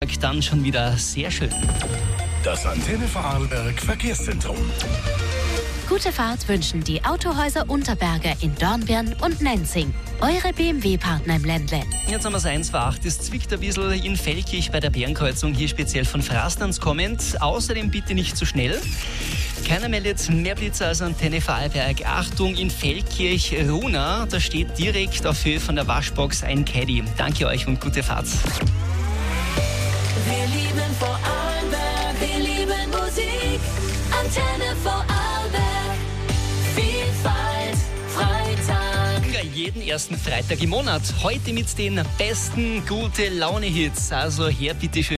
Vormittag dann schon wieder sehr schön. Das Antenne Vorarlberg Verkehrszentrum. Gute Fahrt wünschen die Autohäuser Unterberger in Dornbirn und Nenzing. Eure BMW-Partner im Ländle. Jetzt haben wir es 1 vor 8. Es zwickt ein bisschen in Feldkirch bei der Bärenkreuzung, hier speziell von Frastans kommend. Außerdem bitte nicht zu schnell. Keiner meldet mehr Blitzer als Antenne Vorarlberg. Achtung, in Feldkirch Runa, da steht direkt auf Höhe von der Waschbox ein Caddy. Danke euch und gute Fahrt. Wir lieben Vorarlberg, wir lieben Musik. Antenne Vorarlberg, Vielfalt, Freitag. Jeden ersten Freitag im Monat. Heute mit den besten Gute-Laune-Hits. Also her bitte schön.